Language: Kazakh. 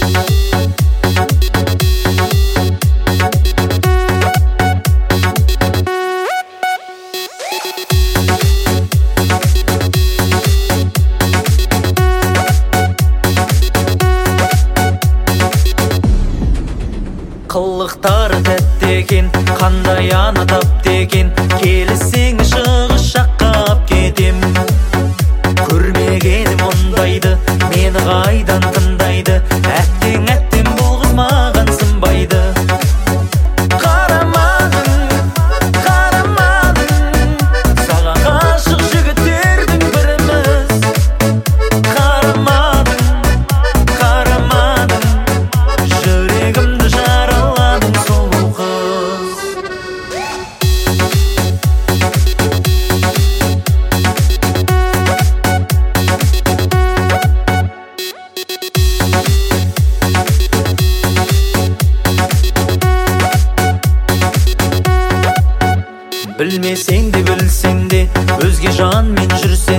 Қылықтары тәтті екен, қандай ана тапты екен, келісең шығыс жаққа ап кетем. Көрмегенім ондайды, мені қайдан тыңдайды, әттең әттең бұл қыз маған сынбайды. Қарамадың, қарамадың, саған ғашық жігіттердің біріміз. Қарамадың, қарамадың, жүрегімді жараладың сұлу қыз. Білмесең де білсең де өзге жанмен жүрсең